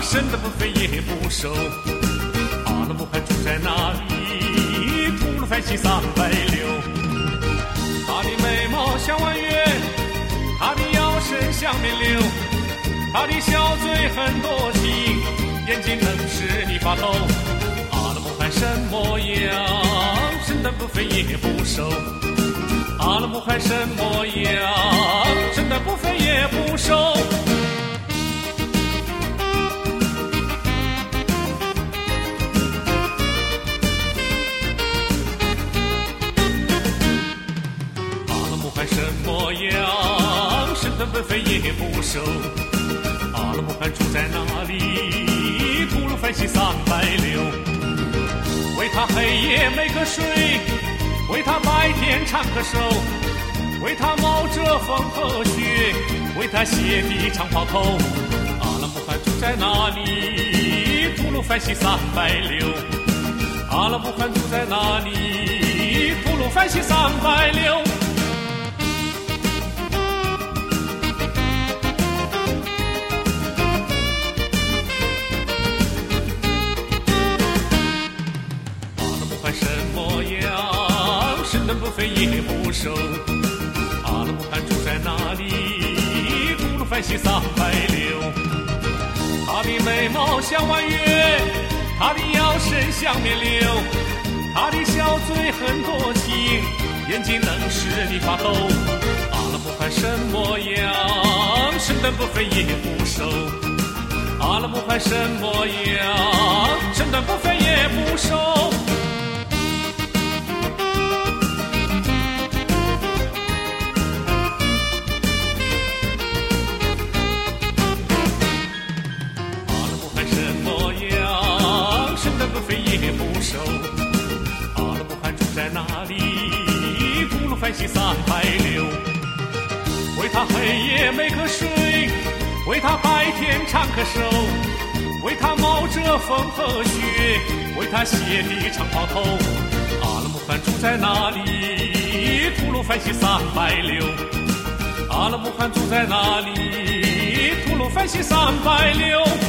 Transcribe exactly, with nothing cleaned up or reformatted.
生的不肥也不瘦。阿拉木汗住在哪里？吐鲁番西三百六。他的眉毛像弯月，他的腰身像面瘤，他的小嘴很多情，眼睛能使你发抖。阿拉木汗什么样？生的不肥也不瘦。阿拉木汗什么样？生的不肥也不瘦。什么样？生的不肥也不瘦。阿拉木汗住在哪里？吐鲁番西三百六。为他黑夜没瞌睡，为他白天常咳嗽，为他冒着风和雪，为他鞋底长袍头。阿拉木汗住在哪里？吐鲁番西三百六。阿拉木汗住在哪里？吐鲁番西三百六。生不肥也不瘦。阿拉木汗住在哪里？吐鲁番西三百六。他的眉毛像弯月，他的腰身像面瘤，他的小嘴很多情，眼睛能使你发抖。阿拉木汗什么样？生的不肥也不瘦。阿拉木汗什么样？生的不肥也不瘦。不肥也不瘦。阿拉木汗住在哪里？吐鲁番西三百六。为他黑夜没瞌睡，为他白天常咳嗽，为他冒着风和雪，为他鞋底长袍头。阿拉木汗住在哪里？吐鲁番西三百六。阿拉木汗住在哪里？吐鲁番西三百六。